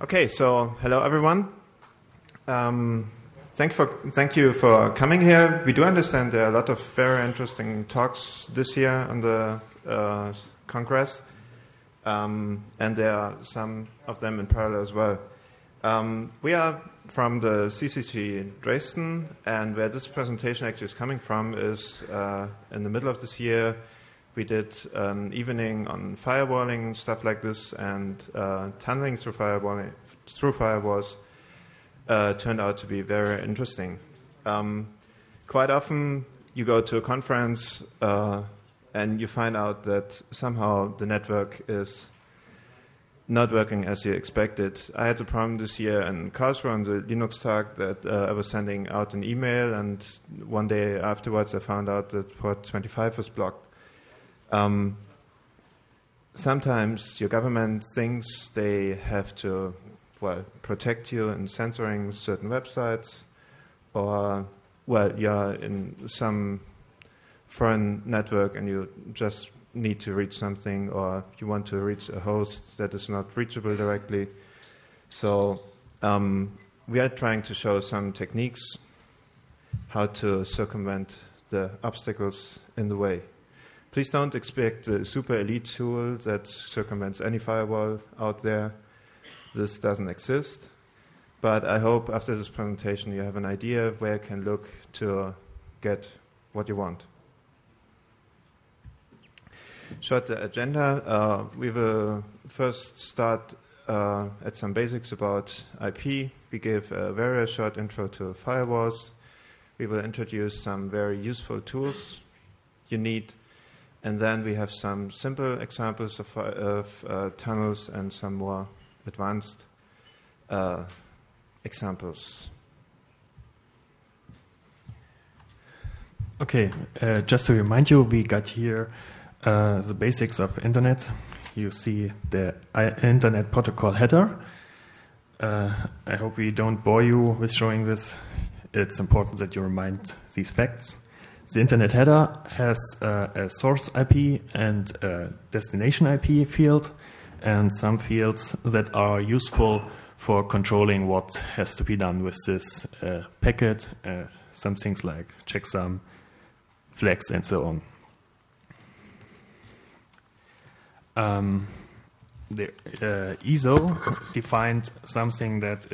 Okay, so hello everyone. Thank you for coming here. We do understand there are a lot of very interesting talks this year on the Congress, and there are some of them in parallel as well. We are from the CCC Dresden, and where this presentation actually is coming from is in the middle of this year. We did an evening on firewalling, stuff like this, and tunneling through firewalls turned out to be very interesting. Quite often you go to a conference and you find out that somehow the network is not working as you expected. I had a problem this year in Karlsruhe on the Linux talk that I was sending out an email, and one day afterwards I found out that port 25 was blocked. Sometimes your government thinks they have to, protect you in censoring certain websites, or, you're in some foreign network and you just need to reach something, or you want to reach a host that is not reachable directly. So we are trying to show some techniques how to circumvent the obstacles in the way. Please don't expect a super elite tool that circumvents any firewall out there. This doesn't exist. But I hope after this presentation you have an idea where you can look to get what you want. Short agenda. We will first start at some basics about IP. We give a very short intro to firewalls. We will introduce some very useful tools you need. And then we have some simple examples of tunnels and some more advanced examples. Okay, just to remind you, we got here the basics of Internet. You see the Internet protocol header. I hope we don't bore you with showing this. It's important that you remind these facts. The Internet header has a source IP and a destination IP field, and some fields that are useful for controlling what has to be done with this packet, some things like checksum, flags, and so on. The ISO defined something that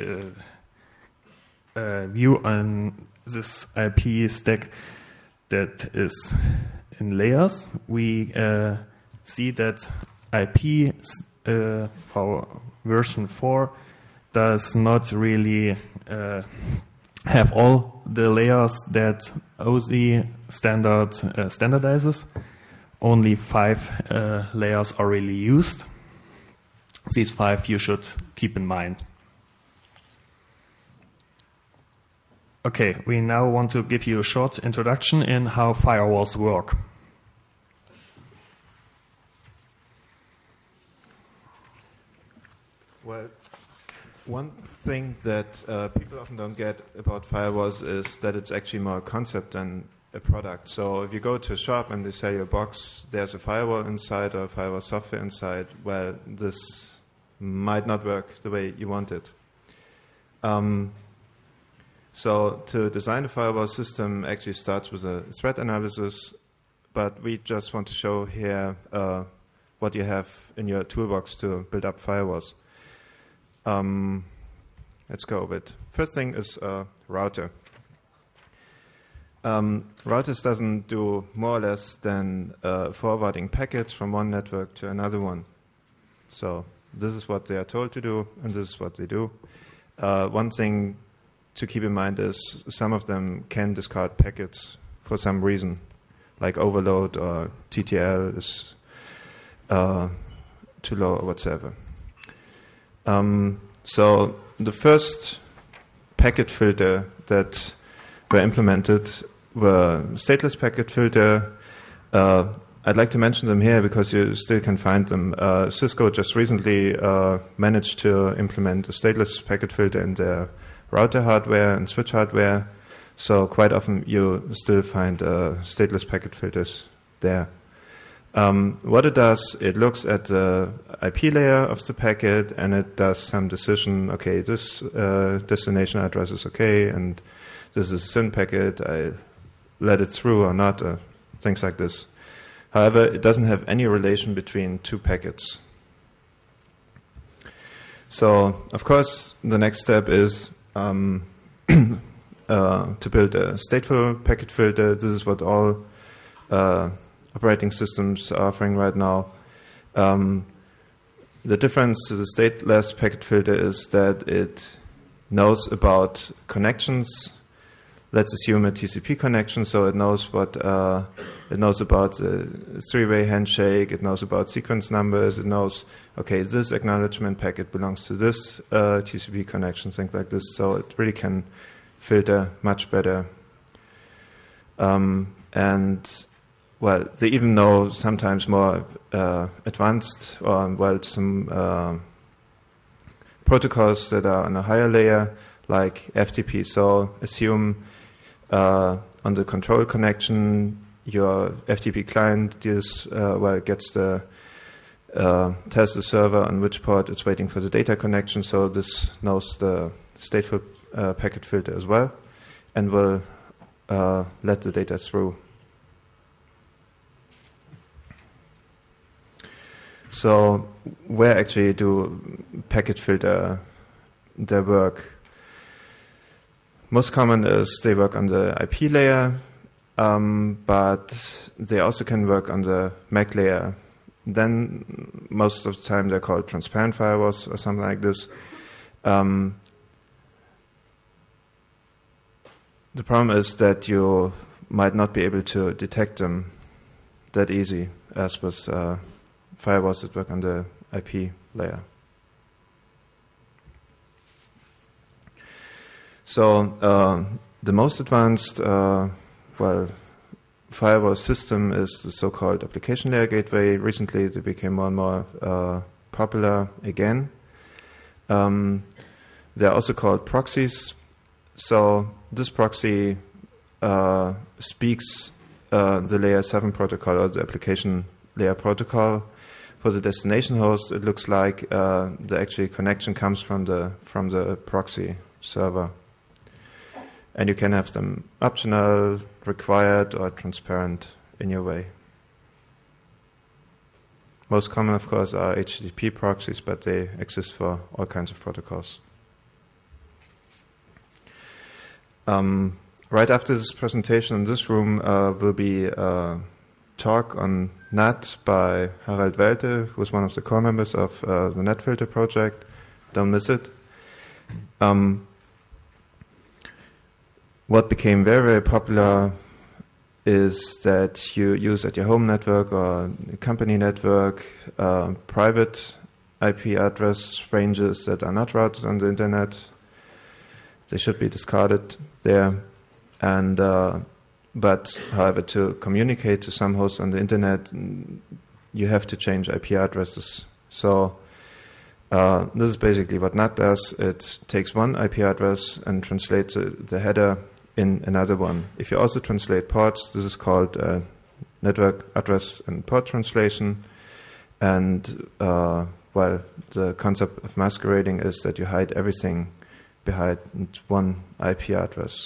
view on this IP stack that is in layers. We see that IP for version 4 does not really have all the layers that OSI standard standardizes. Only 5 layers are really used. These 5 you should keep in mind. Okay, we now want to give you a short introduction in how firewalls work. Well, one thing that people often don't get about firewalls is that it's actually more a concept than a product. So if you go to a shop and they sell you a box, there's a firewall inside or a firewall software inside, well, this might not work the way you want it. So to design a firewall system actually starts with a threat analysis, but we just want to show here what you have in your toolbox to build up firewalls. Let's go over it. First thing is a router. Routers doesn't do more or less than forwarding packets from one network to another one. So this is what they are told to do, and this is what they do. One thing to keep in mind is some of them can discard packets for some reason, like overload or TTL is too low or whatever. So the first packet filter that were implemented were stateless packet filter. I'd like to mention them here because you still can find them. Cisco just recently managed to implement a stateless packet filter in their router hardware and switch hardware. So quite often you still find stateless packet filters there. What it does, it looks at the IP layer of the packet and it does some decision, okay, this destination address is okay and this is a SYN packet, I let it through or not, things like this. However, it doesn't have any relation between two packets. So, of course, the next step is to build a stateful packet filter. This is what all operating systems are offering right now. The difference to the stateless packet filter is that it knows about connections. Let's assume a TCP connection, so it knows what it knows about the three-way handshake. It knows about sequence numbers. It knows, okay, this acknowledgement packet belongs to this TCP connection, things like this. So it really can filter much better. And well, they even know sometimes more advanced or some protocols that are on a higher layer, like FTP. So assume on the control connection, your FTP client gets the tells the server on which port it's waiting for the data connection. So this knows the stateful packet filter as well, and will let the data through. So where actually do packet filter their work? Most common is they work on the IP layer, but they also can work on the MAC layer. Then most of the time they're called transparent firewalls or something like this. The problem is that you might not be able to detect them that easy as with firewalls that work on the IP layer. So the most advanced firewall system is the so-called application layer gateway. Recently, they became more and more popular again. They're also called proxies. So this proxy speaks the layer 7 protocol or the application layer protocol. For the destination host, it looks like the actual connection comes from the proxy server. And you can have them optional, required, or transparent in your way. Most common, of course, are HTTP proxies, but they exist for all kinds of protocols. Right after this presentation in this room will be a talk on NAT by Harald Welte, who is one of the core members of the NetFilter project. Don't miss it. What became very, very popular is that you use at your home network or company network private IP address ranges that are not routed on the internet. They should be discarded there. And but, however, to communicate to some hosts on the internet, you have to change IP addresses. So this is basically what NAT does. It takes one IP address and translates the header in another one. If you also translate ports, this is called network address and port translation. And the concept of masquerading is that you hide everything behind one IP address.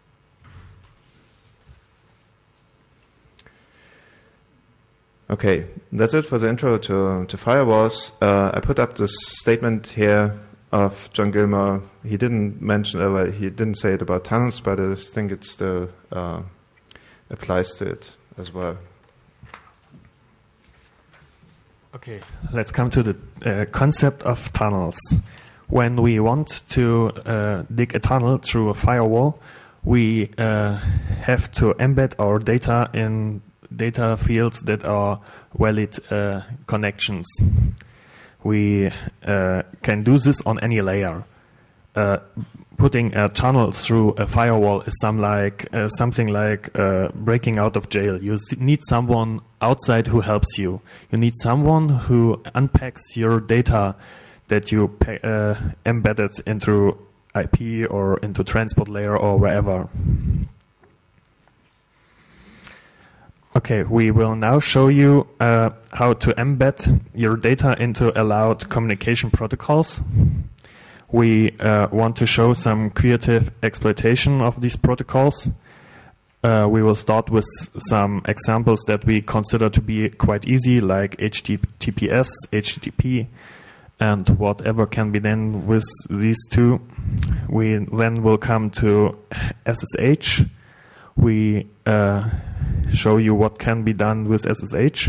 Okay, that's it for the intro to firewalls. I put up this statement here of John Gilmore. He didn't mention, he didn't say it about tunnels, but I think it still applies to it as well. Okay, let's come to the concept of tunnels. When we want to dig a tunnel through a firewall, we have to embed our data in data fields that are valid connections. We can do this on any layer. Putting a tunnel through a firewall is something like breaking out of jail. You need someone outside who helps you. You need someone who unpacks your data that you embedded into IP or into transport layer or wherever. Okay, we will now show you how to embed your data into allowed communication protocols. We want to show some creative exploitation of these protocols. We will start with some examples that we consider to be quite easy, like HTTPS, HTTP, and whatever can be done with these two. We then will come to SSH. We show you what can be done with SSH.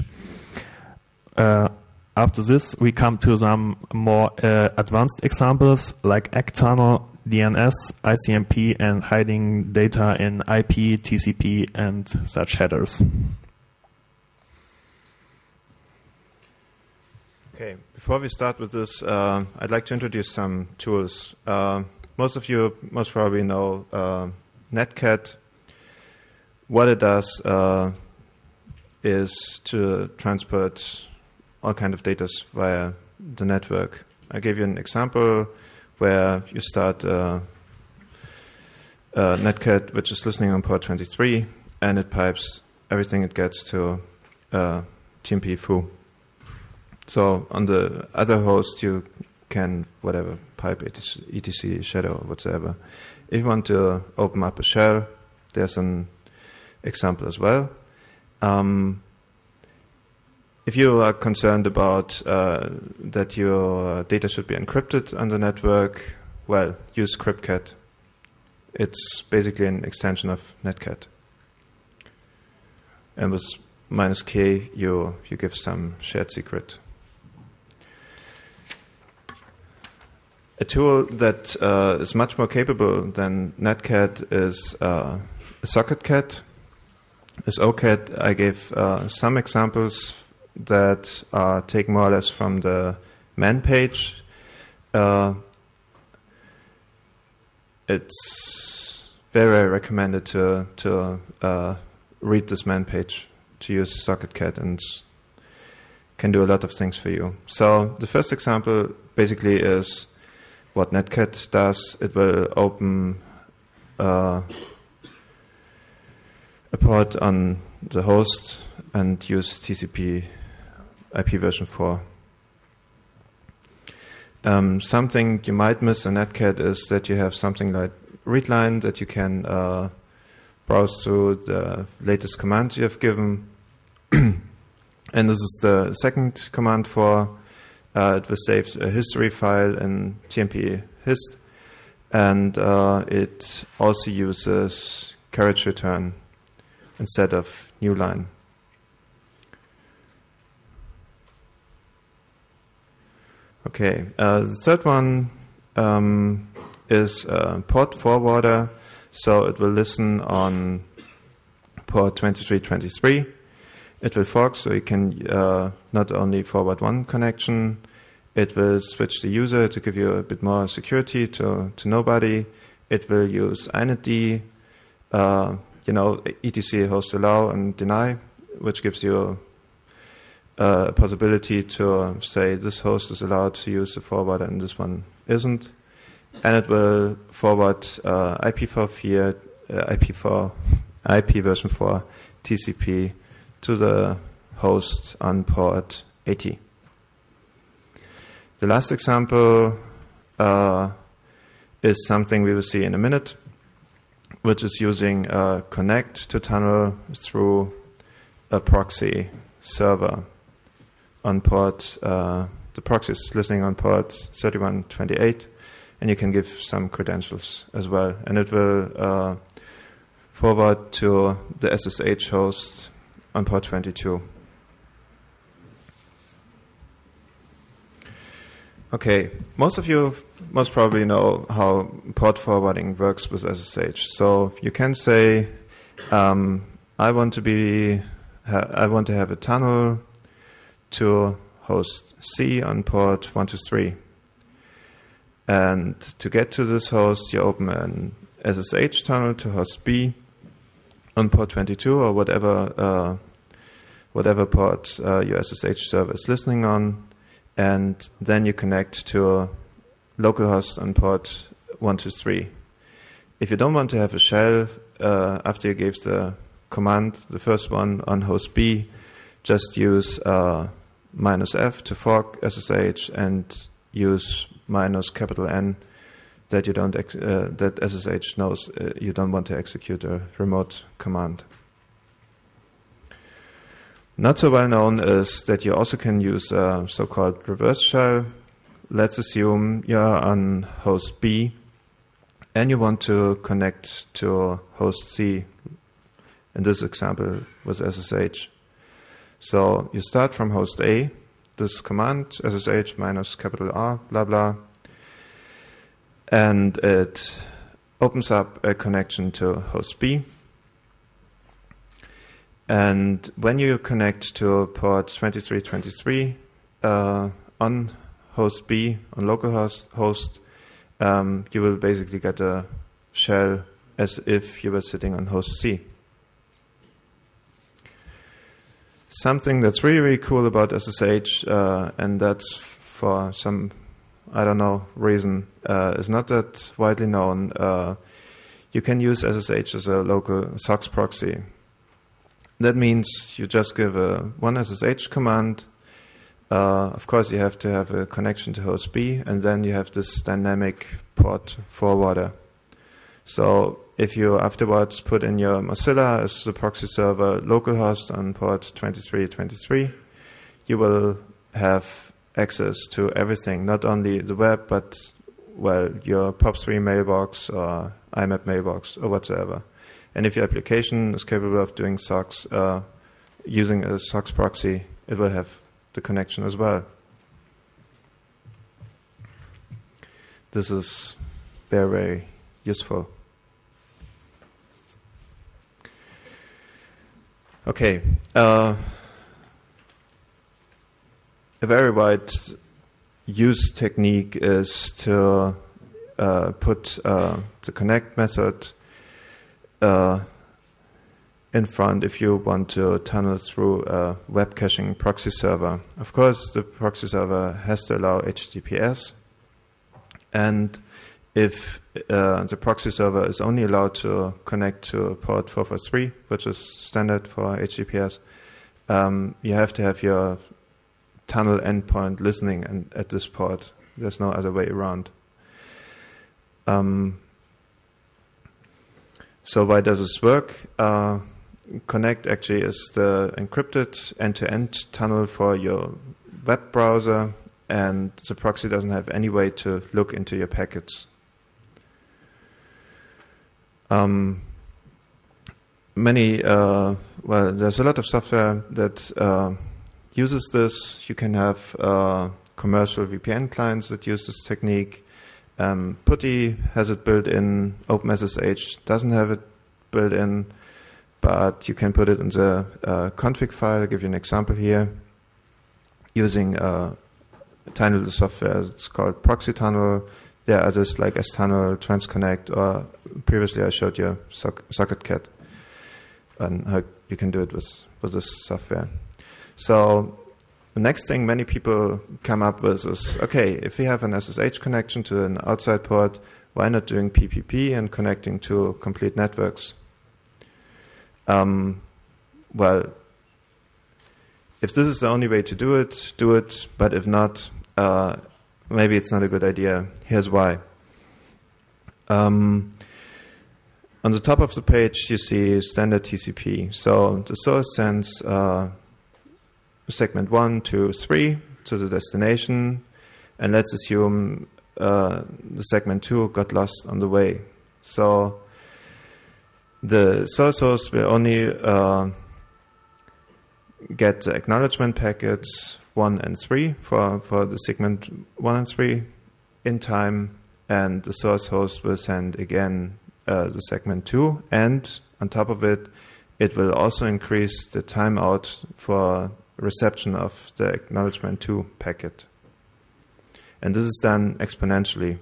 After this, we come to some more advanced examples like external DNS, ICMP, and hiding data in IP, TCP, and such headers. Okay, before we start with this, I'd like to introduce some tools. Most of you most probably know Netcat. What it does is to transport all kind of data via the network. I gave you an example where you start Netcat, which is listening on port 23, and it pipes everything it gets to TMP foo. So on the other host, you can pipe etc shadow whatsoever. If you want to open up a shell, there's an example as well. If you are concerned about that your data should be encrypted on the network, well, use CryptCat. It's basically an extension of Netcat. And with -k, you give some shared secret. A tool that is much more capable than Netcat is SocketCat. Is OCat. I gave some examples that are taken more or less from the man page. It's very recommended to read this man page, to use SocketCat, and can do a lot of things for you. So the first example basically is what Netcat does. It will open a port on the host and use TCP IP version 4. Something you might miss in Netcat is that you have something like readline that you can browse through the latest command you have given. And this is the second command for it will save a history file in TMP hist, and it also uses carriage return instead of new line. Okay, the third one is port forwarder. So it will listen on port 2323. It will fork, so you can not only forward one connection, it will switch the user to give you a bit more security to nobody. It will use initd, etc host allow and deny, which gives you a possibility to say this host is allowed to use the forwarder and this one isn't. And it will forward IPv4, IP version 4 TCP to the host on port 80. The last example is something we will see in a minute, which is using connect to tunnel through a proxy server on port. The proxy is listening on port 3128, and you can give some credentials as well. And it will forward to the SSH host on port 22. Okay, most of you most probably know how port forwarding works with SSH. So you can say, I want to have a tunnel to host C on port 123. And to get to this host, you open an SSH tunnel to host B on port 22 or whatever port your SSH server is listening on. And then you connect to localhost on port 123. If you don't want to have a shell after you gave the command, the first one on host B, just use -F to fork SSH and use -N that you don't that SSH knows you don't want to execute a remote command. Not so well known is that you also can use a so-called reverse shell. Let's assume you're on host B and you want to connect to host C. In this example was SSH. So you start from host A, this command, SSH -R, blah, blah, and it opens up a connection to host B. And when you connect to port 2323 on host B, on localhost, you will basically get a shell as if you were sitting on host C. Something that's really, really cool about SSH, and that's for some, I don't know, reason, is not that widely known. You can use SSH as a local SOCKS proxy. That means you just give one SSH command. Of course, you have to have a connection to host B, and then you have this dynamic port forwarder. So if you afterwards put in your Mozilla as the proxy server localhost on port 2323, you will have access to everything, not only the web, but, well, your POP3 mailbox or IMAP mailbox or whatsoever. And if your application is capable of doing SOCKS, using a SOCKS proxy, it will have the connection as well. This is very, very useful. Okay. A very wide use technique is to put the connect method in front if you want to tunnel through a web caching proxy server. Of course, the proxy server has to allow HTTPS, and if the proxy server is only allowed to connect to port 443, which is standard for HTTPS, you have to have your tunnel endpoint listening at this port. There's no other way around. So why does this work? Connect actually is the encrypted end-to-end tunnel for your web browser, and the proxy doesn't have any way to look into your packets. There's a lot of software that uses this. You can have commercial VPN clients that use this technique. PuTTY has it built in. OpenSSH doesn't have it built in, but you can put it in the config file. I'll give you an example here. Using a tiny little software, it's called ProxyTunnel. There are others like STunnel, TransConnect, or previously I showed you SocketCat, and how you can do it with this software. So the next thing many people come up with is, okay, if we have an SSH connection to an outside port, why not doing PPP and connecting to complete networks? Well, if this is the only way to do it, do it. But if not, maybe it's not a good idea. Here's why. On the top of the page, you see standard TCP. So the source sends segment 1, 2, 3 to the destination, and let's assume the segment 2 got lost on the way. So the source host will only get the acknowledgement packets 1 and 3 for the segment 1 and 3 in time, and the source host will send again the segment 2, and on top of it, it will also increase the timeout for reception of the acknowledgement 2 packet. And this is done exponentially.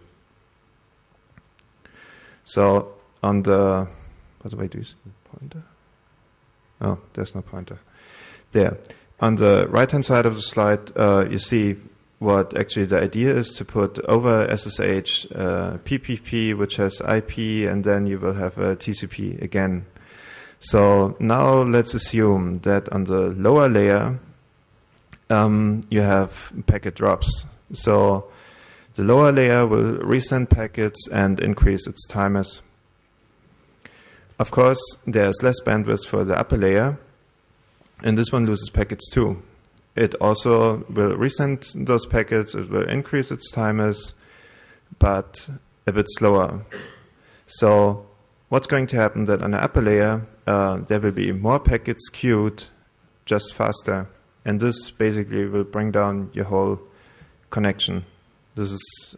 So on the, by the way, do you see the pointer? Oh, there's no pointer. There. On the right-hand side of the slide, you see what actually the idea is to put over SSH PPP, which has IP, and then you will have a TCP again. So now let's assume that on the lower layer you have packet drops. So the lower layer will resend packets and increase its timers. Of course, there's less bandwidth for the upper layer, and this one loses packets too. It also will resend those packets, it will increase its timers, but a bit slower. So what's going to happen that on the upper layer, there will be more packets queued just faster. And this basically will bring down your whole connection. This is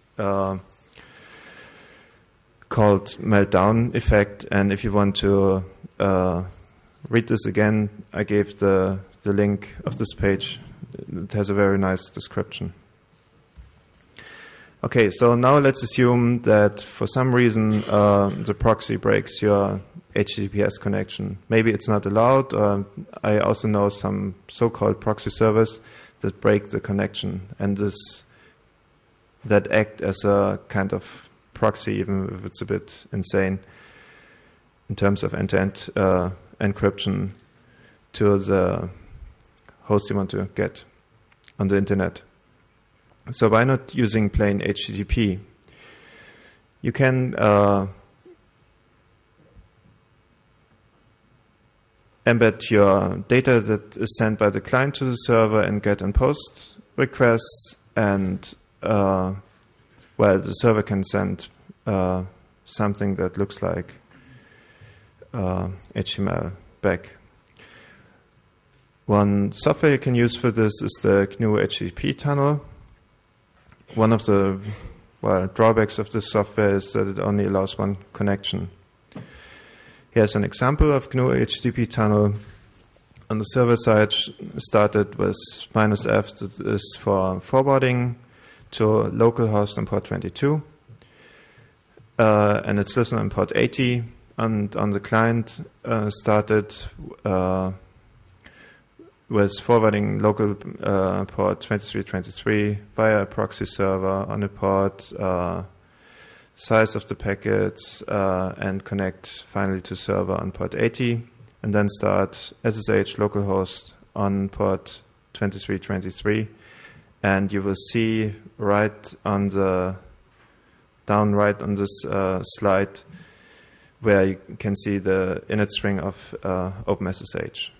called meltdown effect. And if you want to read this again, I gave the link of this page. It has a very nice description. Okay, so now let's assume that for some reason the proxy breaks your HTTPS connection. Maybe it's not allowed. I also know some so-called proxy servers that break the connection, and that act as a kind of proxy, even if it's a bit insane in terms of end-to-end encryption to the host you want to get on the internet. So why not using plain HTTP? You can embed your data that is sent by the client to the server in GET and POST requests, and the server can send something that looks like HTML back. One software you can use for this is the GNU HTTP tunnel. One of the drawbacks of this software is that it only allows one connection. Here's an example of GNU HTTP tunnel. On the server side, started with -f, that is for forwarding to localhost on port 22. And it's listened on port 80. And on the client, started with forwarding local port 2323 via a proxy server on a port, size of the packets, and connect finally to server on port 80, and then start SSH localhost on port 2323. And you will see right on this slide where you can see the init string of OpenSSH.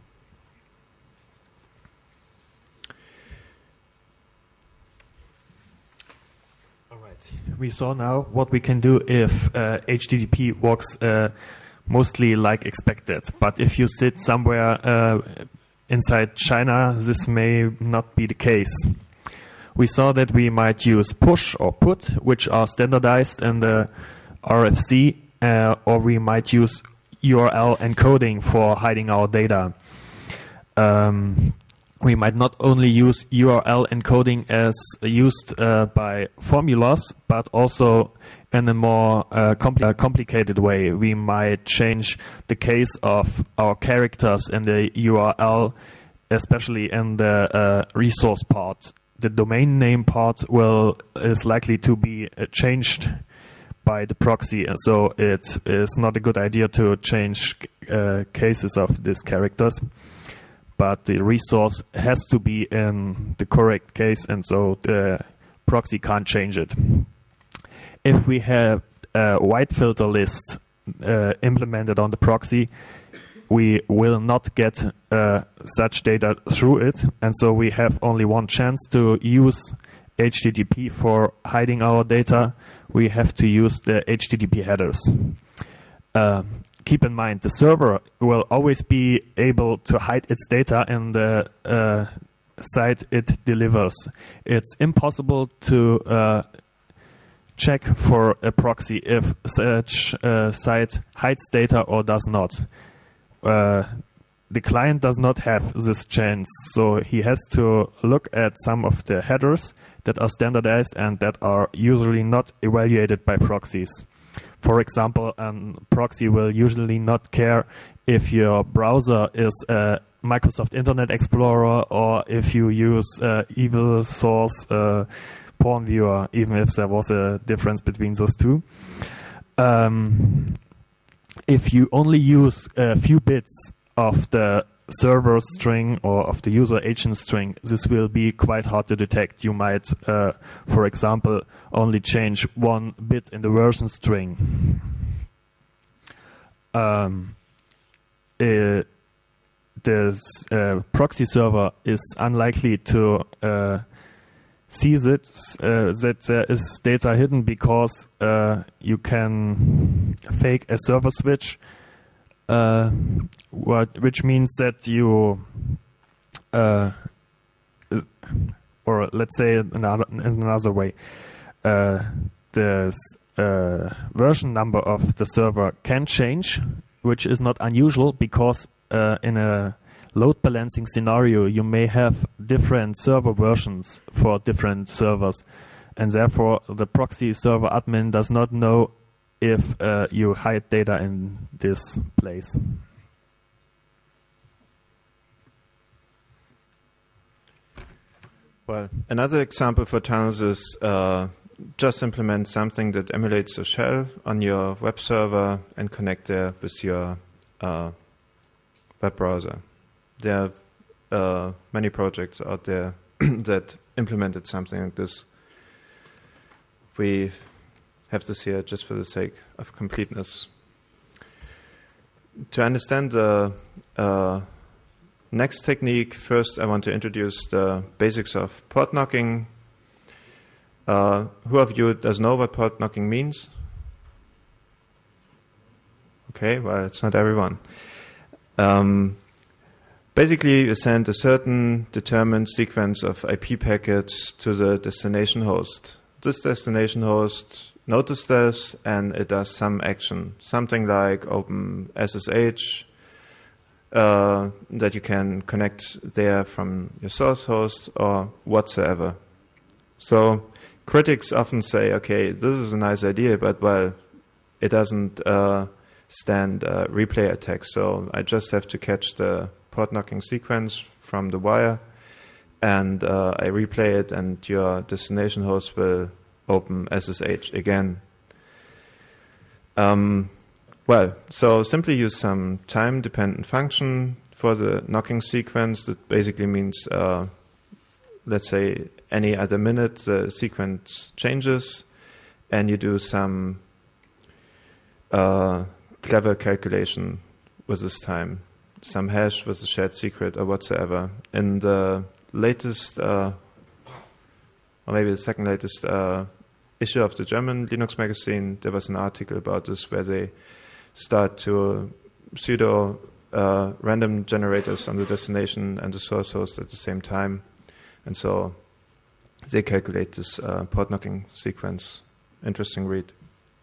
We saw now what we can do if HTTP works mostly like expected. But if you sit somewhere inside China, this may not be the case. We saw that we might use push or put, which are standardized in the RFC, or we might use URL encoding for hiding our data. We might not only use URL encoding as used by formulas, but also in a more complicated way. We might change the case of our characters in the URL, especially in the resource part. The domain name part is likely to be changed by the proxy, and so it is not a good idea to change cases of these characters. But the resource has to be in the correct case, and so the proxy can't change it. If we have a white filter list implemented on the proxy, we will not get such data through it, and so we have only one chance to use HTTP for hiding our data. We have to use the HTTP headers. Keep in mind, the server will always be able to hide its data in the site it delivers. It's impossible to check for a proxy if such site hides data or does not. The client does not have this chance, so he has to look at some of the headers that are standardized and that are usually not evaluated by proxies. For example, a proxy will usually not care if your browser is a Microsoft Internet Explorer or if you use evil source porn viewer, even if there was a difference between those two. if you only use a few bits of the server string or of the user agent string, this will be quite hard to detect. You might, for example, only change one bit in the version string. The proxy server is unlikely to see that there is data hidden, because you can fake a server switch, which means that you, or let's say another way, the version number of the server can change, which is not unusual, because in a load balancing scenario you may have different server versions for different servers, and therefore the proxy server admin does not know if you hide data in this place. Well, another example for tunnels is just implement something that emulates a shell on your web server and connect there with your web browser. There are many projects out there that implemented something like this. We have this here just for the sake of completeness. To understand the next technique, first I want to introduce the basics of port knocking. Who of you does know what port knocking means? Okay, well, it's not everyone. Basically, you send a certain determined sequence of IP packets to the destination host. This destination host notices this, and it does some action, something like open SSH, that you can connect there from your source host or whatsoever. So critics often say, okay, this is a nice idea, but well, it doesn't stand replay attacks. So I just have to catch the port knocking sequence from the wire, and I replay it, and your destination host will open SSH again. Well, so simply use some time-dependent function for the knocking sequence. That basically means, let's say, any other minute the sequence changes, and you do some clever calculation with this time, some hash with a shared secret or whatsoever. In the latest, or maybe the second latest issue of the German Linux magazine, there was an article about this where they start to pseudo random generators on the destination and the source host at the same time. And so they calculate this port knocking sequence. Interesting read.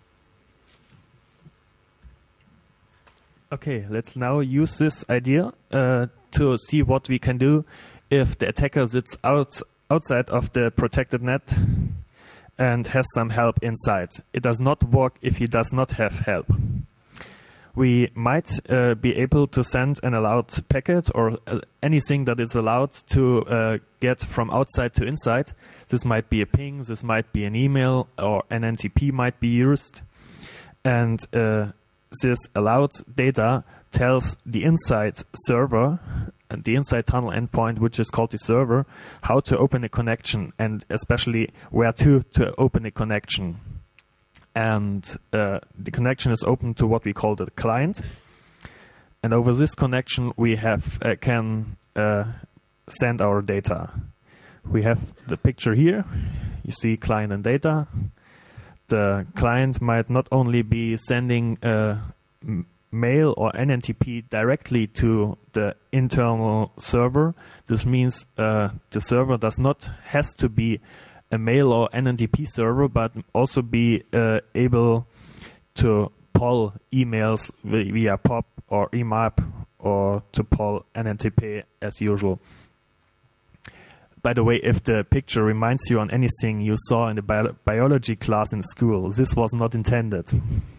Okay, let's now use this idea to see what we can do if the attacker sits outside of the protected net and has some help inside. It does not work if he does not have help. We might be able to send an allowed packet or anything that is allowed to get from outside to inside. This might be a ping, this might be an email, or an NTP might be used. And this allowed data tells the inside server, and the inside tunnel endpoint, which is called the server, how to open a connection, and especially where to open a connection. And the connection is open to what we call the client. And over this connection, we have can send our data. We have the picture here. You see client and data. The client might not only be sending mail or NNTP directly to the internal server. This means the server has to be a mail or NNTP server, but also be able to poll emails via POP or IMAP, or to poll NNTP as usual. By the way, if the picture reminds you on anything you saw in the biology class in school, this was not intended.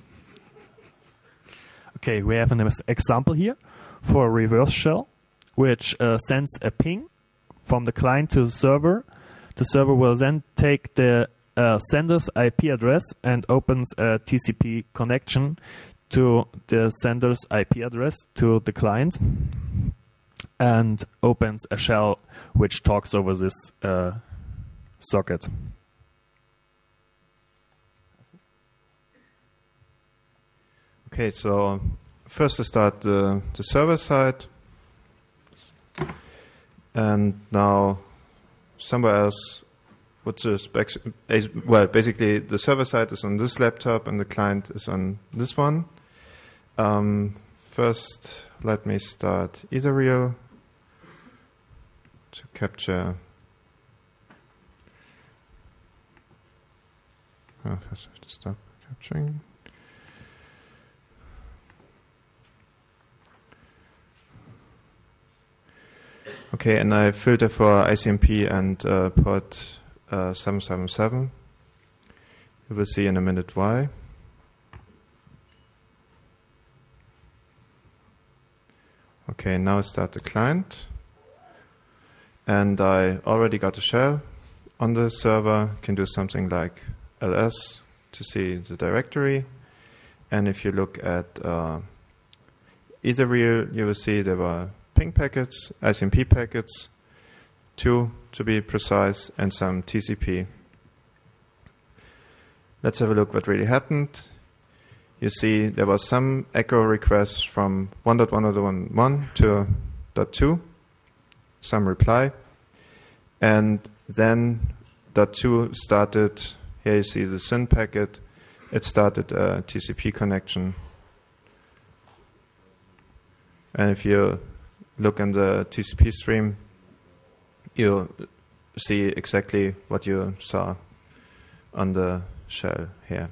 Okay, we have an example here for a reverse shell, which sends a ping from the client to the server. The server will then take the sender's IP address and opens a TCP connection to the sender's IP address to the client and opens a shell which talks over this socket. Okay, so first I start the server side, and now somewhere else. Basically the server side is on this laptop and the client is on this one. First, let me start Etherreal to capture. First I have to stop capturing. Okay, and I filter for ICMP and port 777. You will see in a minute why. Okay, now I start the client. And I already got a shell on the server. Can do something like ls to see the directory. And if you look at Etherreal, you will see there were ping packets, ICMP packets, 2 to be precise, and some TCP. Let's have a look what really happened. You see there was some echo requests from 1.1.1.1 to 0.2, some reply, and then 0.2 started. Here you see the SYN packet. It started a TCP connection. And if you look in the TCP stream, you see exactly what you saw on the shell here.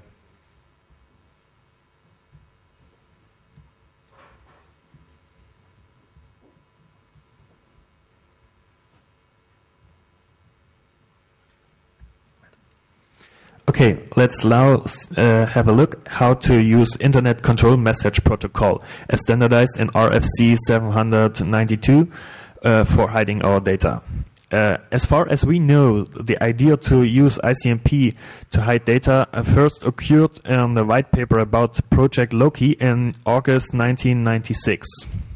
Okay, let's now have a look how to use Internet Control Message Protocol as standardized in RFC 792 for hiding our data. As far as we know, the idea to use ICMP to hide data first occurred in the white paper about Project Loki in August 1996.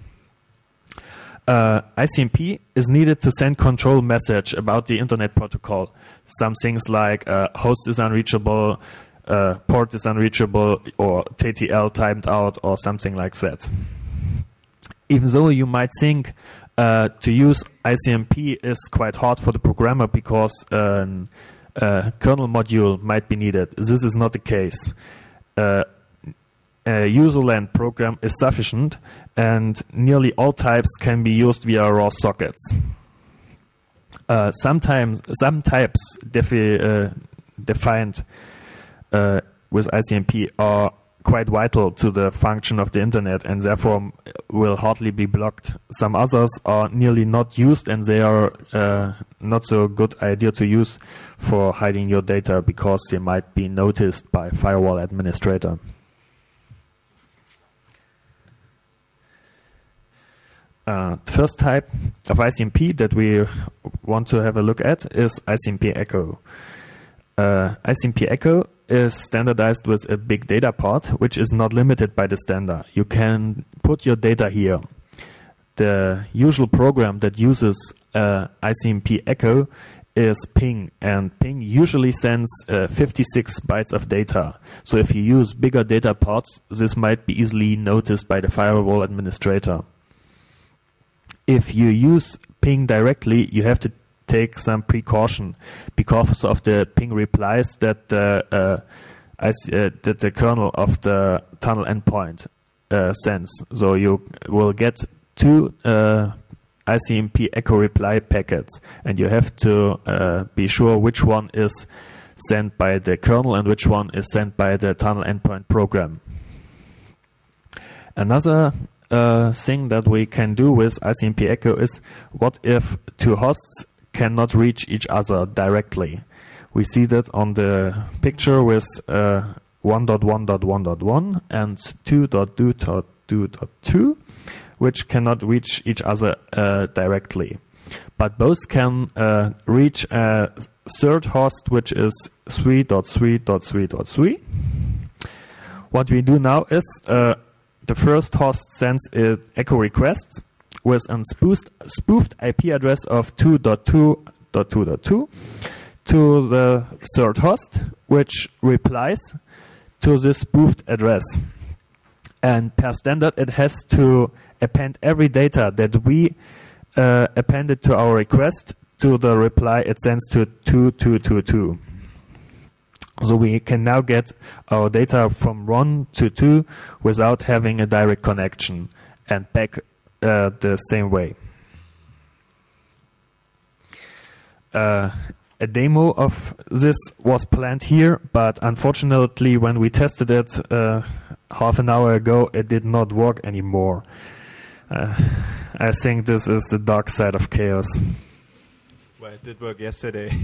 ICMP is needed to send control message about the Internet protocol. Some things like host is unreachable, port is unreachable, or TTL timed out, or something like that. Even though you might think to use ICMP is quite hard for the programmer because a kernel module might be needed. This is not the case. A userland program is sufficient, and nearly all types can be used via raw sockets. Some types defined with ICMP are quite vital to the function of the internet and therefore will hardly be blocked. Some others are nearly not used, and they are not so good idea to use for hiding your data because they might be noticed by firewall administrator. The first type of ICMP that we want to have a look at is ICMP Echo. ICMP Echo is standardized with a big data part, which is not limited by the standard. You can put your data here. The usual program that uses ICMP Echo is ping, and ping usually sends 56 bytes of data. So if you use bigger data parts, this might be easily noticed by the firewall administrator. If you use ping directly, you have to take some precaution because of the ping replies that the kernel of the tunnel endpoint sends. So you will get two ICMP echo reply packets, and you have to be sure which one is sent by the kernel and which one is sent by the tunnel endpoint program. Another thing that we can do with ICMP Echo is, what if two hosts cannot reach each other directly? We see that on the picture with 1.1.1.1 and 2.2.2.2, which cannot reach each other directly. But both can reach a third host, which is 3.3.3.3. What we do now is the first host sends an echo request with a spoofed IP address of 2.2.2.2 to the third host, which replies to this spoofed address. And per standard, it has to append every data that we appended to our request to the reply it sends to 2.2.2.2. So we can now get our data from 1 to 2 without having a direct connection and back the same way. A demo of this was planned here, but unfortunately when we tested it half an hour ago, it did not work anymore. I think this is the dark side of chaos. Well, it did work yesterday.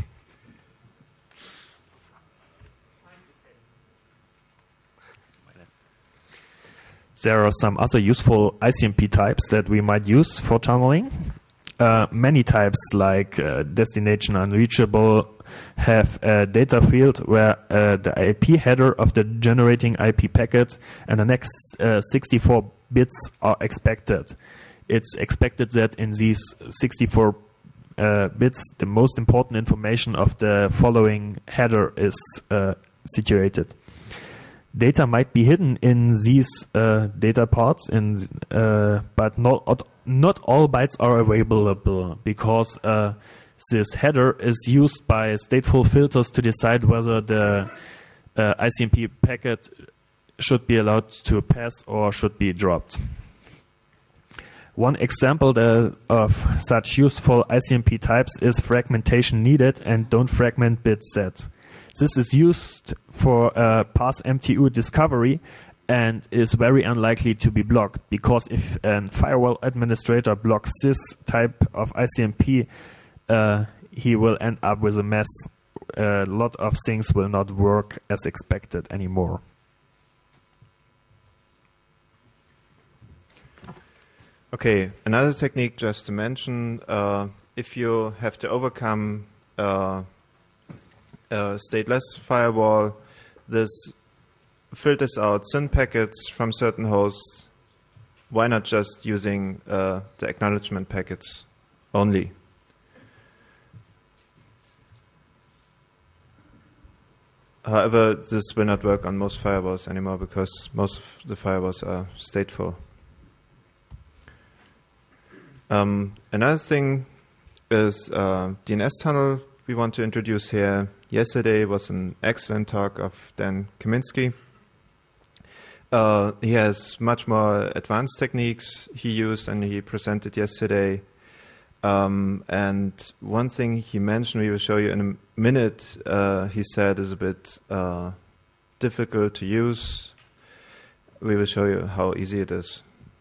There are some other useful ICMP types that we might use for tunneling. Many types like destination unreachable have a data field where the IP header of the generating IP packet and the next 64 bits are expected. It's expected that in these 64 bits, the most important information of the following header is situated. Data might be hidden in these data parts, but not all bytes are available because this header is used by stateful filters to decide whether the ICMP packet should be allowed to pass or should be dropped. One example of such useful ICMP types is fragmentation needed and don't fragment bit set. This is used for pass MTU discovery and is very unlikely to be blocked, because if a firewall administrator blocks this type of ICMP, he will end up with a mess. A lot of things will not work as expected anymore. Okay, another technique just to mention, if you have to overcome stateless firewall, this filters out SYN packets from certain hosts. Why not just using the acknowledgement packets only? However, this will not work on most firewalls anymore because most of the firewalls are stateful. Another thing is DNS tunnel we want to introduce here. Yesterday was an excellent talk of Dan Kaminsky. He has much more advanced techniques he used and he presented yesterday. And one thing he mentioned, we will show you in a minute, he said is a bit difficult to use. We will show you how easy it is.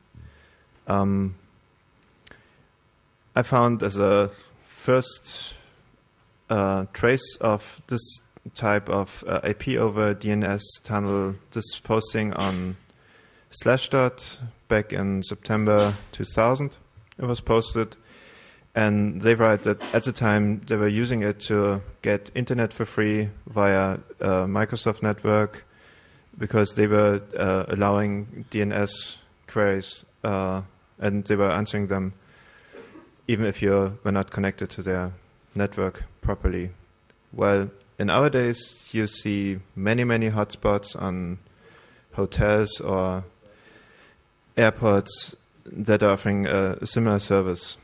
I found as a first trace of this type of IP over DNS tunnel, this posting on Slashdot back in September 2000. It was posted, and they write that at the time they were using it to get internet for free via Microsoft Network because they were allowing DNS queries and they were answering them even if you were not connected to their network properly. Well, in our days, you see many, many hotspots on hotels or airports that are offering a similar service.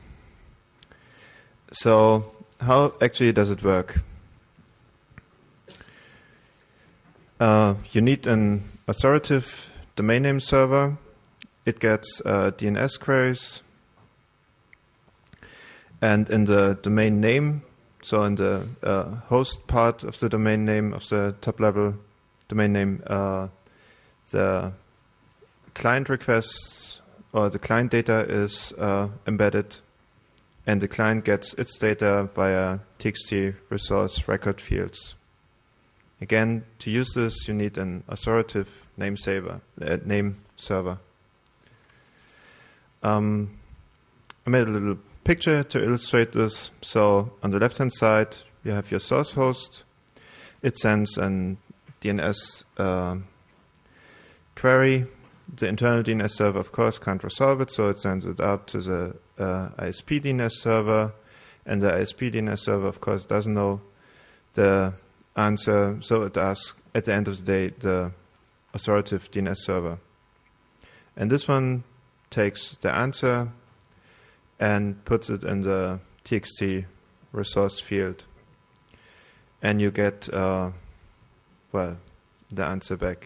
So how actually does it work? You need an authoritative domain name server. It gets DNS queries. And in the domain name, so in the host part of the domain name, of the top-level domain name, the client requests or the client data is embedded, and the client gets its data via TXT resource record fields. Again, to use this, you need an authoritative name server. I made a little picture to illustrate this. So on the left-hand side, you have your source host. It sends an DNS query. The internal DNS server, of course, can't resolve it, so it sends it out to the ISP DNS server, and the ISP DNS server, of course, doesn't know the answer, so it asks, at the end of the day, the authoritative DNS server. And this one takes the answer and puts it in the TXT resource field. And you get, the answer back.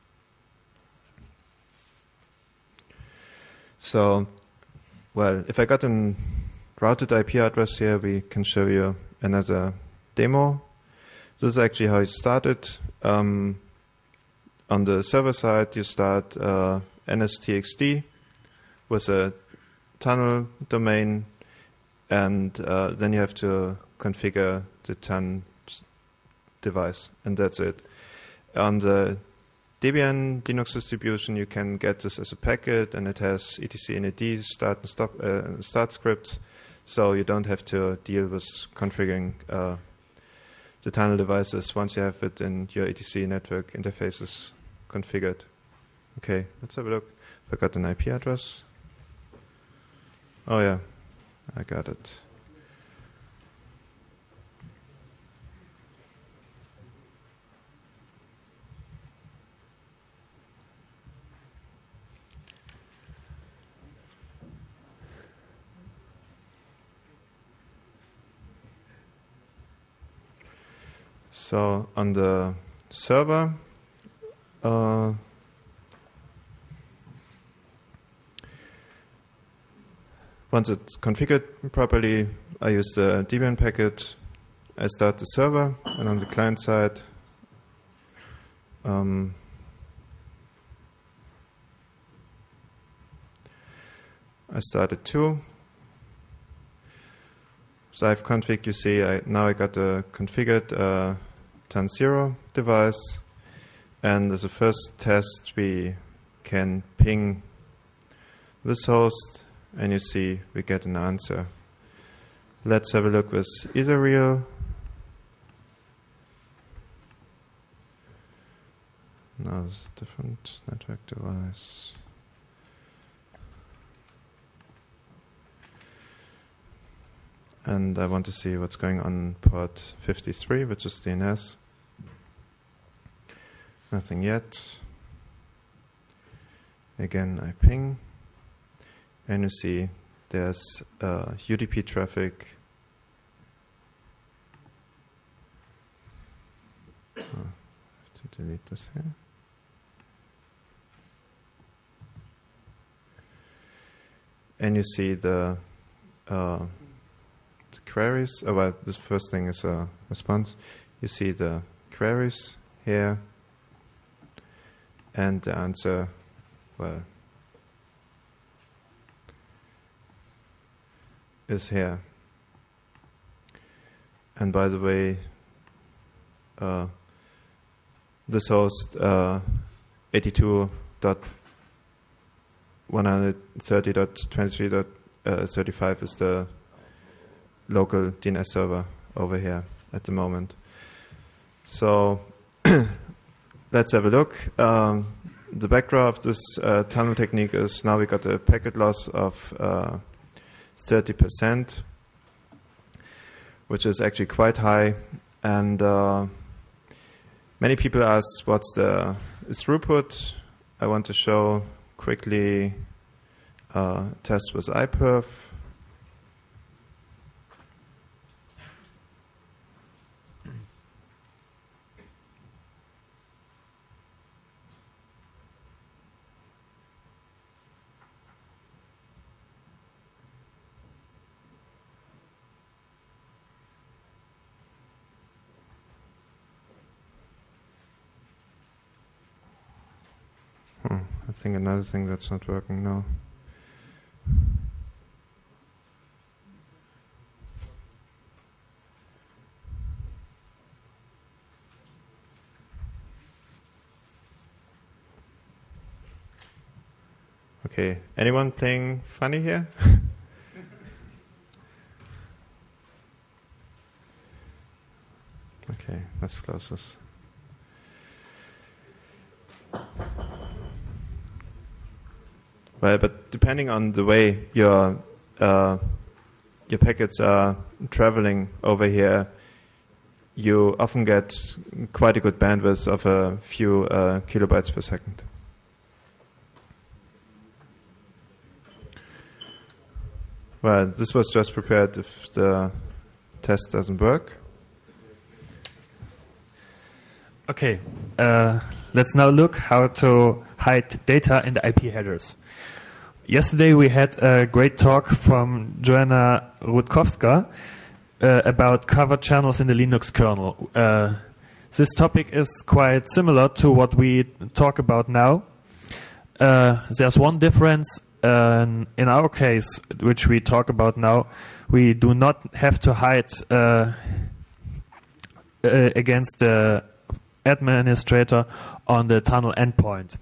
So, if I got a routed IP address here, we can show you another demo. This is actually how it started. On the server side, you start NSTXT with a tunnel domain, and then you have to configure the TUN device, and that's it. On the Debian Linux distribution, you can get this as a packet, and it has etc init start and stop start scripts, so you don't have to deal with configuring the tunnel devices once you have it in your etc network interfaces configured. Okay, let's have a look. Forgot an IP address. Oh yeah, I got it. So on the server, once it's configured properly, I use the Debian packet. I start the server, and on the client side, I started too. So I've configured, you see, now I got a configured TUN0 device, and as a first test we can ping this host, and you see we get an answer. Let's have a look with Etherreal. Now it's a different network device. And I want to see what's going on port 53, which is DNS. Nothing yet. Again, I ping. And you see there's UDP traffic. I have to delete this here. And you see the queries. This first thing is a response. You see the queries here, and the answer, is here. And by the way, this host 82.130.23.35 is the local DNS server over here at the moment. So let's have a look. The background of this tunnel technique is now we got a packet loss of 30%, which is actually quite high. And many people ask, what's the throughput? I want to show quickly test with iPerf. I think another thing that's not working now. Okay, anyone playing funny here? Okay, let's close this. Well, but depending on the way your packets are traveling over here, you often get quite a good bandwidth of a few kilobytes per second. Well, this was just prepared if the test doesn't work. Okay, let's now look how to hide data in the IP headers. Yesterday we had a great talk from Joanna Rutkowska about covered channels in the Linux kernel. This topic is quite similar to what we talk about now. There's one difference in our case, which we talk about now. We do not have to hide against the administrator on the tunnel endpoint.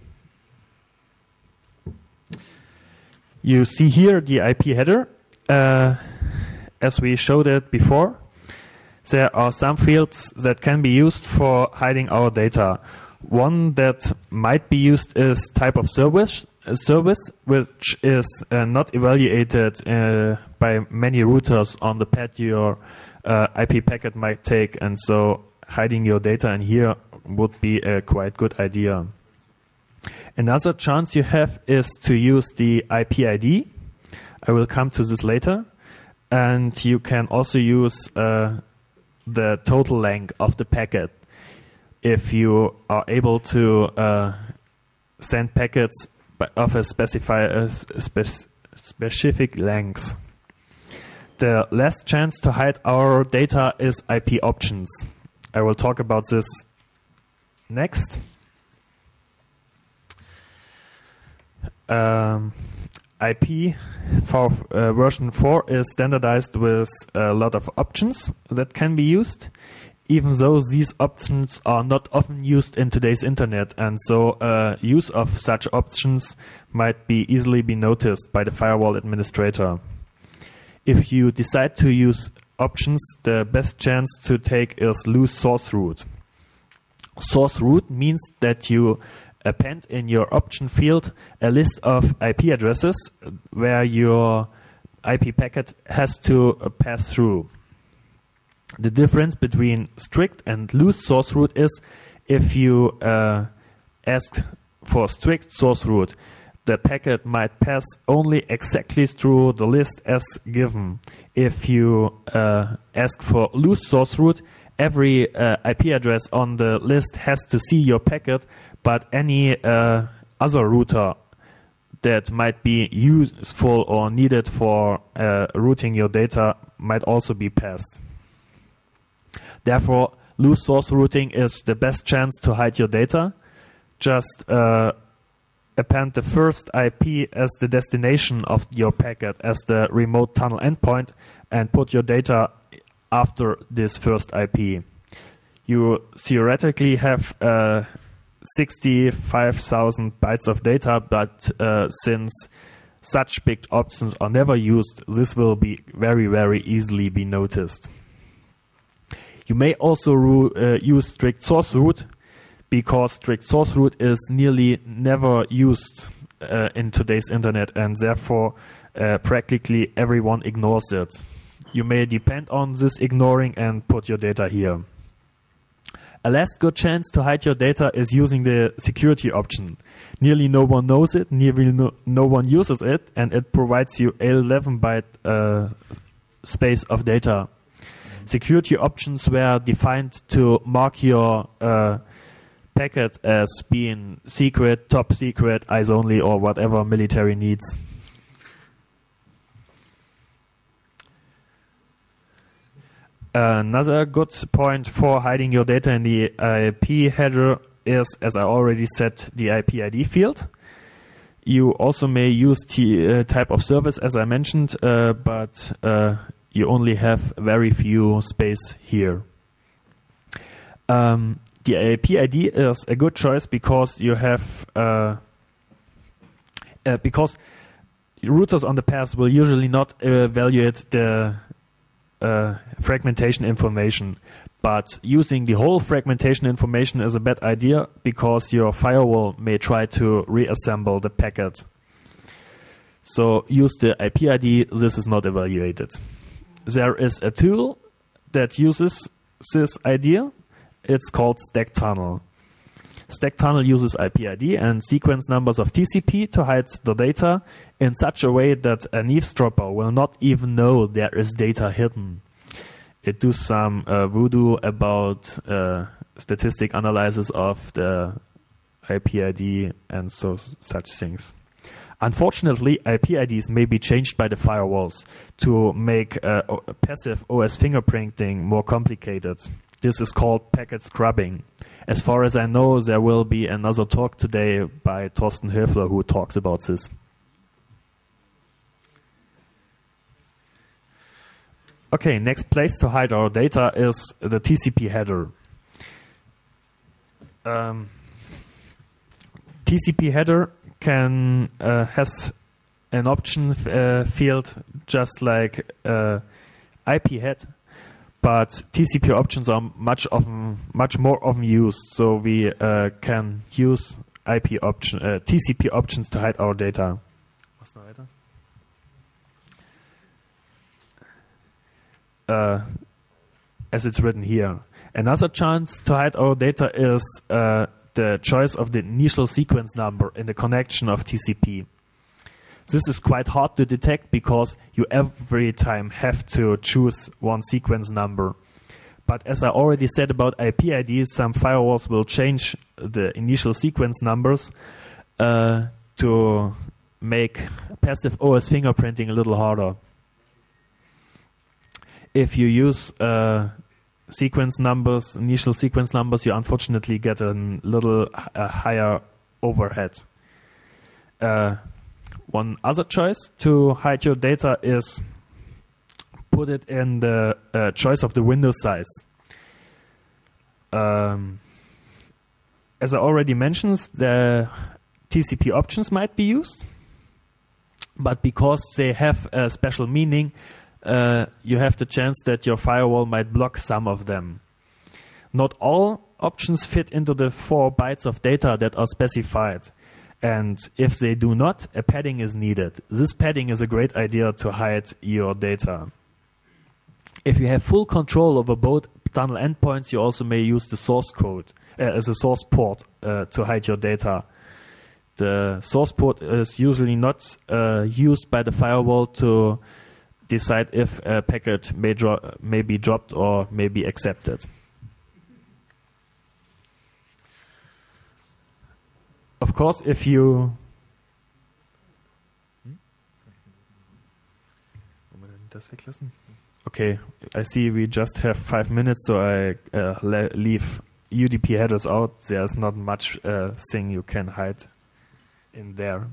You see here the IP header. As we showed it before, there are some fields that can be used for hiding our data. One that might be used is type of service which is not evaluated by many routers on the path your IP packet might take, and so hiding your data in here would be a quite good idea. Another chance you have is to use the IP ID. I will come to this later. And you can also use the total length of the packet if you are able to send packets of a specific length. The last chance to hide our data is IP options. I will talk about this next. IP for version 4 is standardized with a lot of options that can be used, even though these options are not often used in today's internet, and so use of such options might be easily be noticed by the firewall administrator. If you decide to use options, the best chance to take is loose source root. Source root means that you append in your option field a list of IP addresses where your IP packet has to pass through. The difference between strict and loose source root is if you ask for strict source root, the packet might pass only exactly through the list as given. If you ask for loose source root, every IP address on the list has to see your packet, but any other router that might be useful or needed for routing your data might also be passed. Therefore, loose source routing is the best chance to hide your data. Just append the first IP as the destination of your packet as the remote tunnel endpoint and put your data after this first IP. You theoretically have 65,000 bytes of data, but since such big options are never used, this will be very, very easily be noticed. You may also use strict source root, because strict source root is nearly never used in today's internet, and therefore practically everyone ignores it. You may depend on this ignoring and put your data here. A last good chance to hide your data is using the security option. Nearly no one knows it, nearly no one uses it, and it provides you 11 byte space of data. Security options were defined to mark your packet as being secret, top secret, eyes only, or whatever military needs. Another good point for hiding your data in the IP header is, as I already said, the IP ID field. You also may use the type of service, as I mentioned, but you only have very few space here. The IP ID is a good choice because you have because routers on the path will usually not evaluate the fragmentation information, but using the whole fragmentation information is a bad idea because your firewall may try to reassemble the packet. So use the IP ID. This is not evaluated. There is a tool that uses this idea. It's called Stack Tunnel. Stack Tunnel uses IP ID and sequence numbers of TCP to hide the data in such a way that an eavesdropper will not even know there is data hidden. It does some voodoo about statistic analysis of the IP ID and such things. Unfortunately, IP IDs may be changed by the firewalls to make passive OS fingerprinting more complicated. This is called packet scrubbing. As far as I know, there will be another talk today by Thorsten Höfler who talks about this. Okay, next place to hide our data is the TCP header. TCP header has an option field just like IP head, but TCP options are much more often used. So we can use TCP options to hide our data. Was noch weiter? As it's written here. Another chance to hide our data is the choice of the initial sequence number in the connection of TCP. This is quite hard to detect because you every time have to choose one sequence number. But as I already said about IP IDs, some firewalls will change the initial sequence numbers to make passive OS fingerprinting a little harder. If you use initial sequence numbers, you unfortunately get a little higher overhead. One other choice to hide your data is put it in the choice of the window size. As I already mentioned, the TCP options might be used, but because they have a special meaning, you have the chance that your firewall might block some of them. Not all options fit into the 4 bytes of data that are specified. And if they do not, a padding is needed. This padding is a great idea to hide your data. If you have full control over both tunnel endpoints, you also may use the source code as a source port to hide your data. The source port is usually not used by the firewall to decide if a packet may be dropped or may be accepted. Of course, if you okay, I see we just have 5 minutes, so I leave UDP headers out. There's not much thing you can hide in there.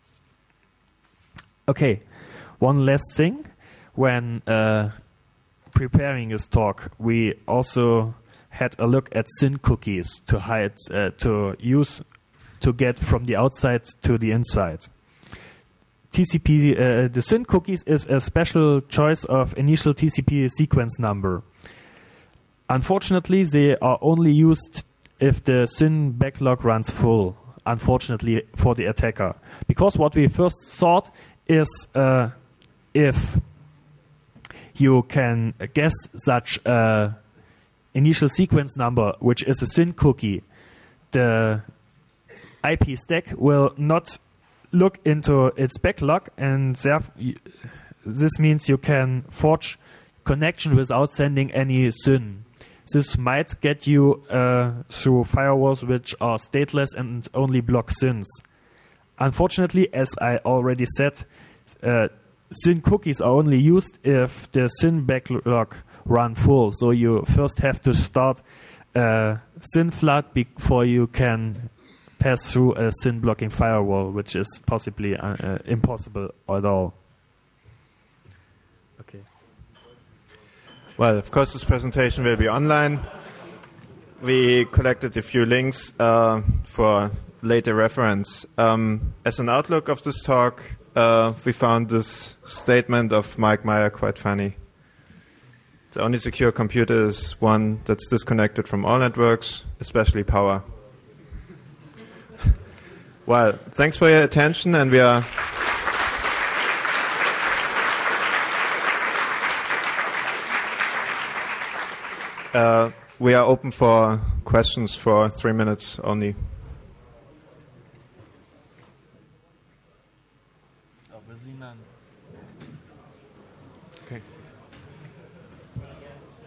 Okay, one last thing. When preparing this talk, we also had a look at SYN cookies to hide, to get from the outside to the inside. TCP, the SYN cookies is a special choice of initial TCP sequence number. Unfortunately, they are only used if the SYN backlog runs full, unfortunately for the attacker. Because what we first thought is if you can guess such initial sequence number, which is a SYN cookie, the IP stack will not look into its backlog, and this means you can forge connection without sending any SYN. This might get you through firewalls which are stateless and only block SYNs. Unfortunately, as I already said, SYN cookies are only used if the SYN backlog run full. So you first have to start SYN flood before you can pass through a SYN blocking firewall, which is possibly impossible at all. Okay. Well, of course, this presentation will be online. We collected a few links for later reference. As an outlook of this talk, we found this statement of Mike Meyer quite funny. The only secure computer is one that's disconnected from all networks, especially power. Well, thanks for your attention, and we are we are open for questions for 3 minutes only. Obviously none. Okay.